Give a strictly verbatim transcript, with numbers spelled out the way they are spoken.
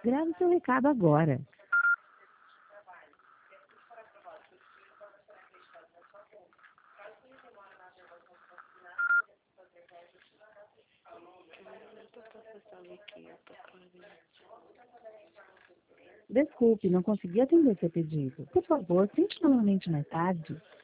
Grave seu recado agora. Desculpe, não consegui atender seu pedido. Por favor, tente novamente mais tarde.